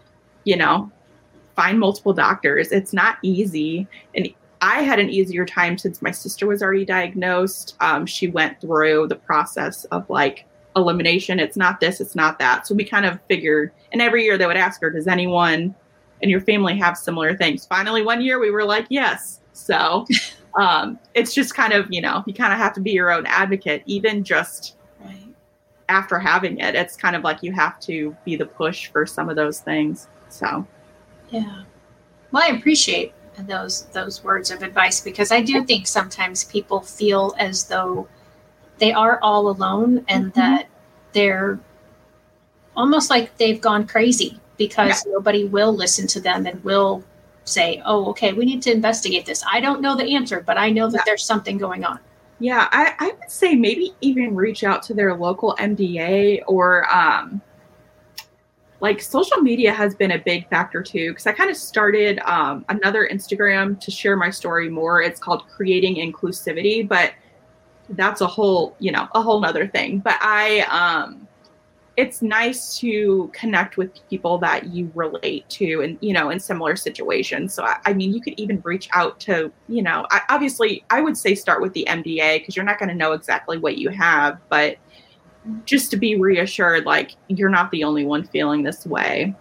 Speaker 2: find multiple doctors. It's not easy. And I had an easier time since my sister was already diagnosed. She went through the process of like elimination. It's not this, it's not that. So we kind of figured, and every year they would ask her, does anyone in your family have similar things? Finally, one year we were like, yes. So it's just kind of, you kind of have to be your own advocate, even just after having it. It's kind of like you have to be the push for some of those things. So,
Speaker 1: yeah. Well, I appreciate those words of advice because I do think sometimes people feel as though they are all alone and that they're almost like they've gone crazy because nobody will listen to them and will say, oh, okay, we need to investigate this. I don't know the answer, but I know that there's something going on.
Speaker 2: Yeah, I would say maybe even reach out to their local MDA or like social media has been a big factor too, because I kind of started another Instagram to share my story more. It's called Creating Inclusivity, but that's a whole nother thing. But it's nice to connect with people that you relate to and, in similar situations. So, I mean, you could even reach out to, obviously I would say start with the MDA because you're not going to know exactly what you have, but just to be reassured, like you're not the only one feeling this way.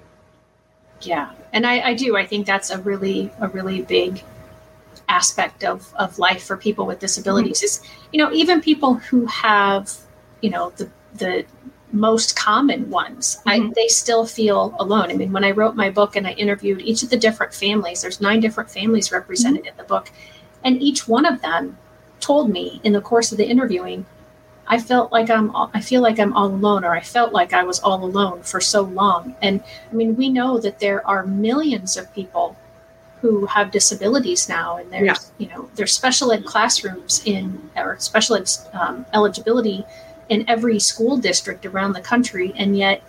Speaker 1: Yeah. And I do. I think that's a really big aspect of life for people with disabilities is, even people who have, the most common ones, they still feel alone. I mean, when I wrote my book and I interviewed each of the different families, there's 9 different families represented in the book. And each one of them told me in the course of the interviewing, I feel like I'm all alone, or I felt like I was all alone for so long. And I mean, we know that there are millions of people who have disabilities now, and there's special ed classrooms or special ed eligibility in every school district around the country. And yet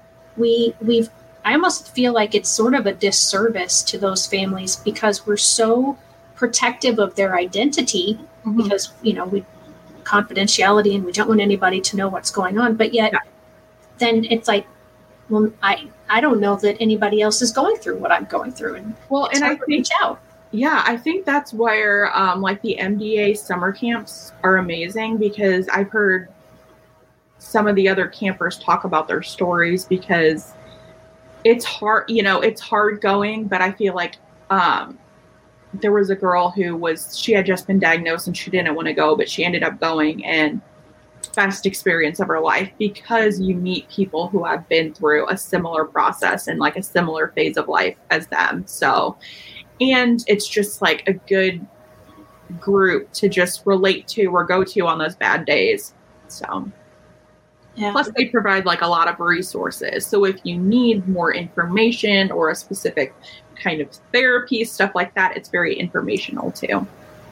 Speaker 1: I almost feel like it's sort of a disservice to those families because we're so protective of their identity because, we confidentiality and we don't want anybody to know what's going on. But yet then it's like, well, I don't know that anybody else is going through what I'm going through. And I think reach out.
Speaker 2: Yeah, I think that's where like the MDA summer camps are amazing because I've heard some of the other campers talk about their stories because it's hard, it's hard going, but I feel like there was a girl she had just been diagnosed and she didn't want to go, but she ended up going, and best experience of her life because you meet people who have been through a similar process and like a similar phase of life as them. So, and it's just like a good group to just relate to or go to on those bad days. So, plus they provide like a lot of resources. So if you need more information or a specific kind of therapy, stuff like that, it's very informational too.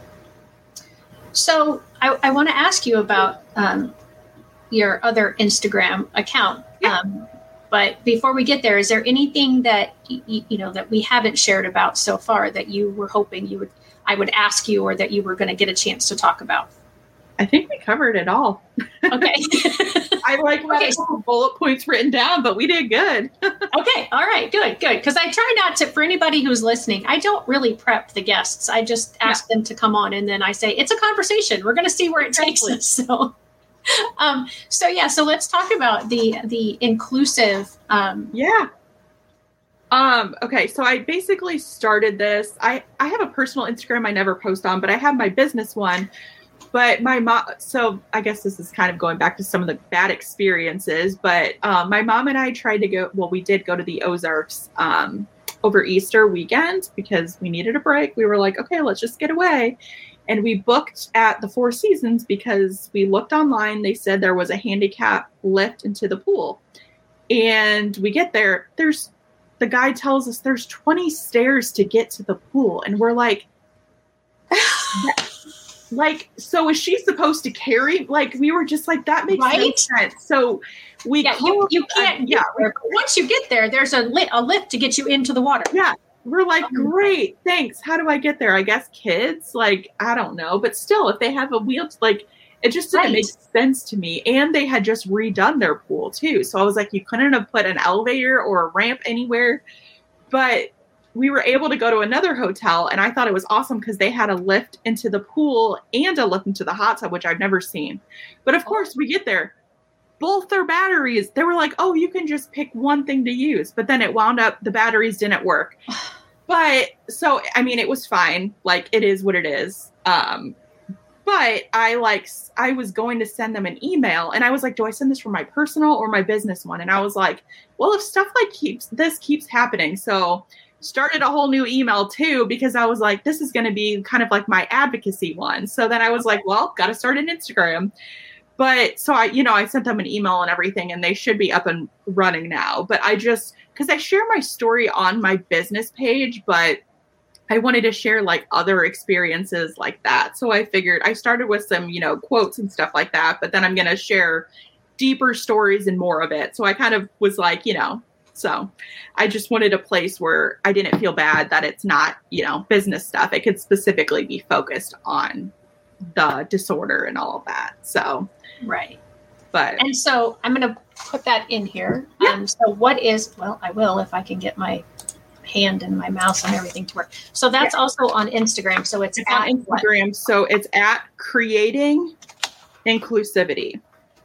Speaker 1: So I want to ask you about your other Instagram account. But before we get there, is there anything that that we haven't shared about so far that you were hoping I would ask you, or that you were going to get a chance to talk about?
Speaker 2: I think we covered it all.
Speaker 1: Okay.
Speaker 2: I had a couple bullet points written down, but we did good.
Speaker 1: Okay. All right. Good. Because I try not to, for anybody who's listening, I don't really prep the guests. I just ask them to come on, and then I say, it's a conversation. We're going to see where it takes us. So, so let's talk about the inclusive.
Speaker 2: Okay. So I basically started this. I have a personal Instagram I never post on, but I have my business one. But my mom, so I guess this is kind of going back to some of the bad experiences, but my mom and I we did go to the Ozarks over Easter weekend because we needed a break. We were like, okay, let's just get away. And we booked at the Four Seasons because we looked online. They said there was a handicap lift into the pool. And we get there, the guy tells us there's 20 stairs to get to the pool. And we're like, so is she supposed to carry? Like, we were just like, that makes no sense. So we
Speaker 1: you can't get there. Once you get there, there's a lift to get you into the water.
Speaker 2: Yeah. We're like, great, thanks. How do I get there? I guess kids, like, I don't know. But still, if they have a wheel, like, it just didn't make sense to me. And they had just redone their pool, too. So I was like, you couldn't have put an elevator or a ramp anywhere. But we were able to go to another hotel, and I thought it was awesome because they had a lift into the pool and a lift into the hot tub, which I've never seen. But of course, we get there. Both their batteries, they were like, oh, you can just pick one thing to use. But then it wound up, the batteries didn't work. But so, I mean, it was fine. Like, it is what it is. But I was going to send them an email, and I was like, do I send this from my personal or my business one? And I was like, well, if stuff like keeps happening. So started a whole new email too, because I was like, this is going to be kind of like my advocacy one. So then I was like, well, got to start an Instagram. But so I sent them an email and everything, and they should be up and running now. But because I share my story on my business page, but I wanted to share like other experiences like that. So I figured I started with some, quotes and stuff like that, but then I'm going to share deeper stories and more of it. So I kind of was like, so I just wanted a place where I didn't feel bad that it's not, business stuff. It could specifically be focused on the disorder and all of that. So,
Speaker 1: right.
Speaker 2: And
Speaker 1: so I'm going to put that in here.
Speaker 2: Yeah.
Speaker 1: So I will, if I can get my hand and my mouse and everything to work. So that's also on Instagram. So it's
Speaker 2: on Instagram. What? So it's at Creating Inclusivity.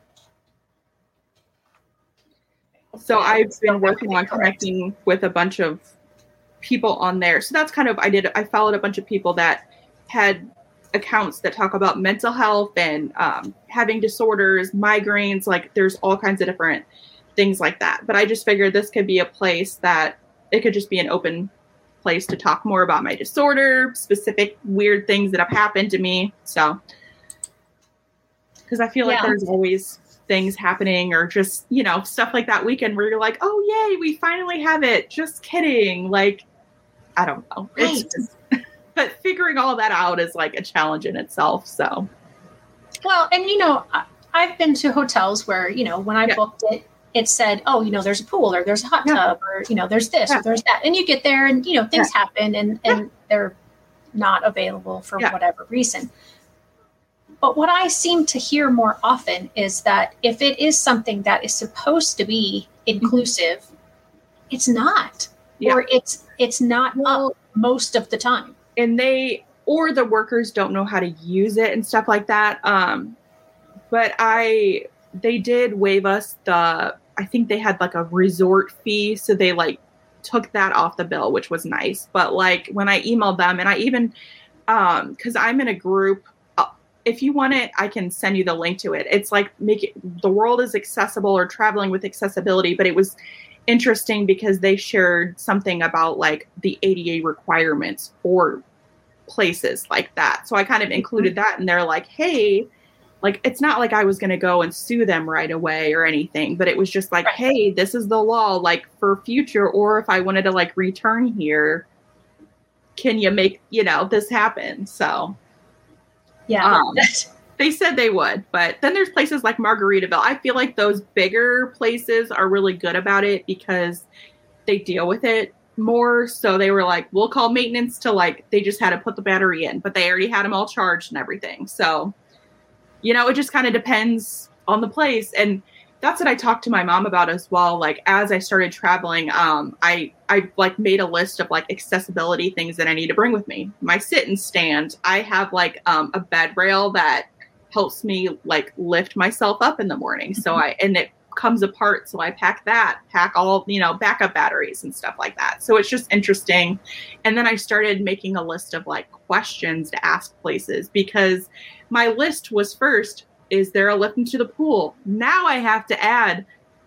Speaker 2: So I've been working on connecting with a bunch of people on there. So that's kind of, I followed a bunch of people that had accounts that talk about mental health and having disorders, migraines, like there's all kinds of different things like that. But I just figured this could be a place that it could just be an open place to talk more about my disorder, specific weird things that have happened to me. So, because I feel like there's always things happening or just, stuff like that weekend where you're like, oh, yay, we finally have it. Just kidding. Like, I don't know.
Speaker 1: Right.
Speaker 2: But figuring all that out is like a challenge in itself. So,
Speaker 1: well, and, I've been to hotels where, when I booked it, it said, oh, there's a pool or there's a hot tub or, there's this or there's that. And you get there and, things happen and they're not available for whatever reason. But what I seem to hear more often is that if it is something that is supposed to be inclusive, it's not, or it's not up most of the time.
Speaker 2: And the workers don't know how to use it and stuff like that. But they did waive us I think they had like a resort fee. So they like took that off the bill, which was nice. But like when I emailed them and I even, cause I'm in a group, if you want it, I can send you the link to it. It's like the world is accessible or traveling with accessibility. But it was interesting because they shared something about like the ADA requirements for places like that. So I kind of included that and they're like, hey, like, it's not like I was going to go and sue them right away or anything, but it was just like, hey, this is the law, like for future, or if I wanted to like return here, can you make, this happen? So they said they would, but then there's places like Margaritaville. I feel like those bigger places are really good about it because they deal with it more. So they were like, we'll call maintenance to like, they just had to put the battery in, but they already had them all charged and everything. So, it just kind of depends on the place. And that's what I talked to my mom about as well. Like, as I started traveling, I like made a list of like accessibility things that I need to bring with me. My sit and stand. I have like a bed rail that helps me like lift myself up in the morning. So and it comes apart. So I pack all, backup batteries and stuff like that. So it's just interesting. And then I started making a list of like questions to ask places because my list was first, is there a lift into the pool? Now I have to add,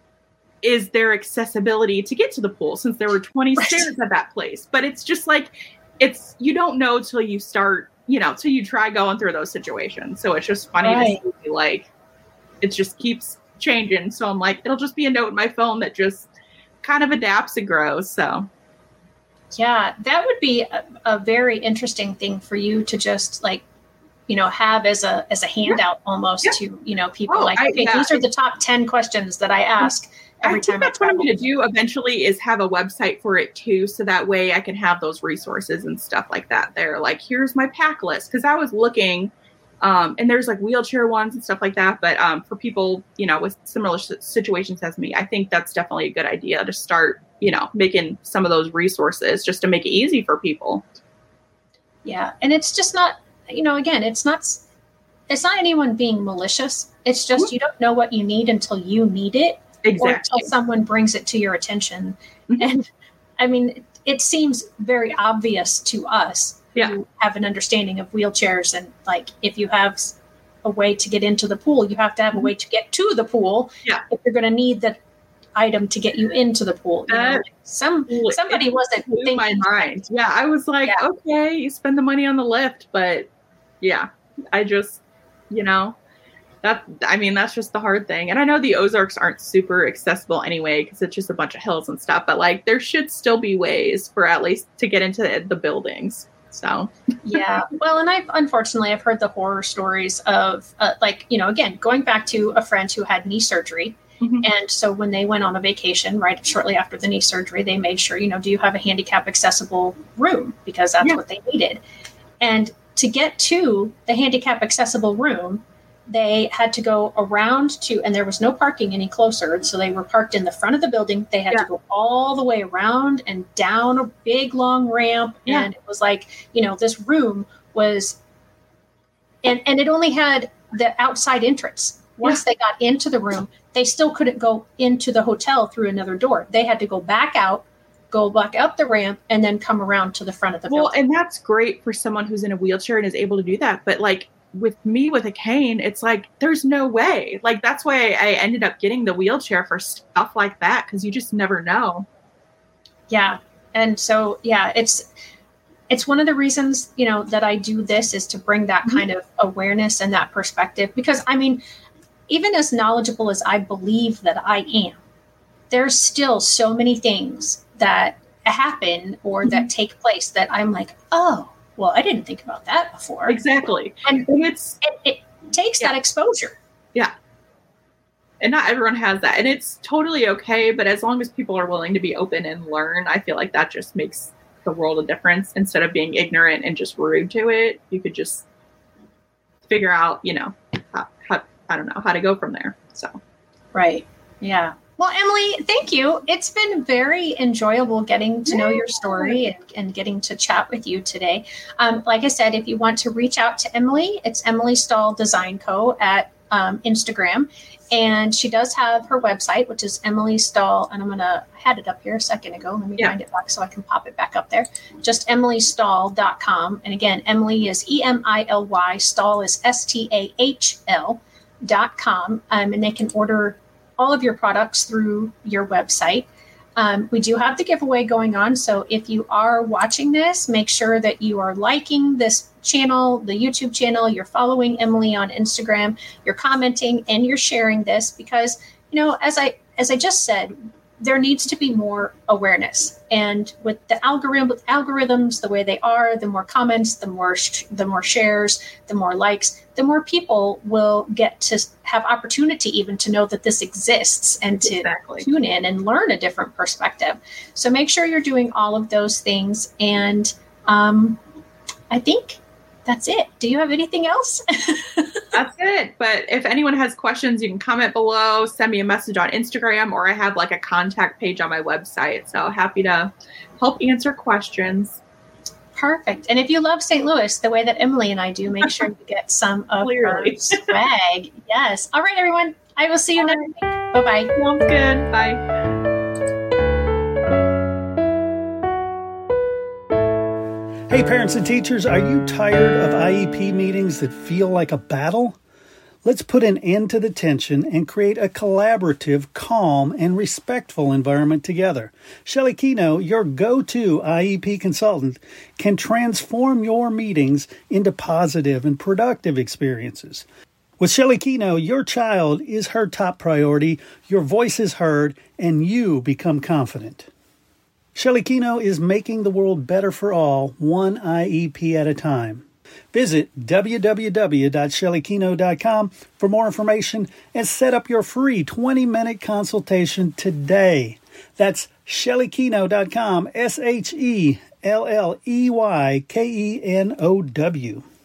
Speaker 2: is there accessibility to get to the pool since there were 20 stairs at that place? But it's just like, you don't know till you start, till you try going through those situations. So it's just funny to see like, it just keeps changing. So I'm like, it'll just be a note in my phone that just kind of adapts and grows. So.
Speaker 1: Yeah, that would be a very interesting thing for you to just like, have as a handout almost to, people these are the top 10 questions that I ask every time.
Speaker 2: That's what I'm going to do eventually is have a website for it too. So that way I can have those resources and stuff like that there. Like, here's my pack list. Cause I was looking, and there's like wheelchair ones and stuff like that. But for people, with similar situations as me, I think that's definitely a good idea to start, making some of those resources just to make it easy for people.
Speaker 1: Yeah. And it's just not, again, it's not anyone being malicious. It's just, you don't know what you need until you need it.
Speaker 2: Exactly.
Speaker 1: Or until someone brings it to your attention. Mm-hmm. And I mean, it seems very obvious to us who have an understanding of wheelchairs. And like, if you have a way to get into the pool, you have to have a way to get to the pool.
Speaker 2: Yeah.
Speaker 1: If you're going to need the item to get you into the pool. Somebody wasn't thinking.
Speaker 2: My mind. Yeah. I was like, okay, you spend the money on the lift, but yeah, I just, That's just the hard thing. And I know the Ozarks aren't super accessible anyway, because it's just a bunch of hills and stuff, but like there should still be ways for at least to get into the buildings. So
Speaker 1: yeah, well, and I've heard the horror stories of again, going back to a friend who had knee surgery. Mm-hmm. And so when they went on a vacation, right shortly after the knee surgery, they made sure, do you have a handicap accessible room? Because that's what they needed. And to get to the handicap accessible room, they had to go around and there was no parking any closer. So they were parked in the front of the building. They had to go all the way around and down a big long ramp. Yeah. And it was like, this room was, and it only had the outside entrance. Once they got into the room, they still couldn't go into the hotel through another door. They had to go back out, go back up the ramp, and then come around to the front of the building. Well,
Speaker 2: and that's great for someone who's in a wheelchair and is able to do that. But like with me with a cane, it's like, there's no way. Like, that's why I ended up getting the wheelchair for stuff like that, because you just never know.
Speaker 1: Yeah. And so, it's one of the reasons, that I do this is to bring that kind of awareness and that perspective. Because, even as knowledgeable as I believe that I am, there's still so many things that happen or that take place that I'm like, oh, well, I didn't think about that before.
Speaker 2: Exactly.
Speaker 1: And it takes that exposure.
Speaker 2: Yeah. And not everyone has that. And it's totally okay. But as long as people are willing to be open and learn, I feel like that just makes the world a difference. Instead of being ignorant and just rude to it, you could just figure out, how to go from there. So.
Speaker 1: Right. Yeah. Well, Emily, thank you. It's been very enjoyable getting to know your story and getting to chat with you today. Like I said, if you want to reach out to Emily, it's Emily Stahl Design Co. at Instagram. And she does have her website, which is Emily Stahl. And I had it up here a second ago. Let me find it back so I can pop it back up there. Just emilystahl.com. And again, Emily is EMILY, Stahl is STAHL.com. And they can order all of your products through your website. We do have the giveaway going on. So if you are watching this, make sure that you are liking this channel, the YouTube channel, you're following Emily on Instagram, you're commenting, and you're sharing this because, as I just said, there needs to be more awareness. And with the algorithms the way they are, the more comments, the more shares, the more likes, the more people will get to have opportunity even to know that this exists and to tune in and learn a different perspective. So make sure you're doing all of those things. And I think that's it. Do you have anything else?
Speaker 2: That's it. But if anyone has questions, you can comment below, send me a message on Instagram, or I have like a contact page on my website. So happy to help answer questions.
Speaker 1: Perfect. And if you love St. Louis the way that Emily and I do, make sure you get some of her swag. Yes. All right, everyone. I will see you next week. Bye-bye.
Speaker 2: Sounds good. Bye.
Speaker 3: Hey, parents and teachers, are you tired of IEP meetings that feel like a battle? Let's put an end to the tension and create a collaborative, calm, and respectful environment together. Shelley Keno, your go-to IEP consultant, can transform your meetings into positive and productive experiences. With Shelley Keno, your child is her top priority, your voice is heard, and you become confident. Shelley Keno is making the world better for all, one IEP at a time. Visit www.shelleykeno.com for more information and set up your free 20-minute consultation today. That's shelleykeno.com, SHELLEYKENOW.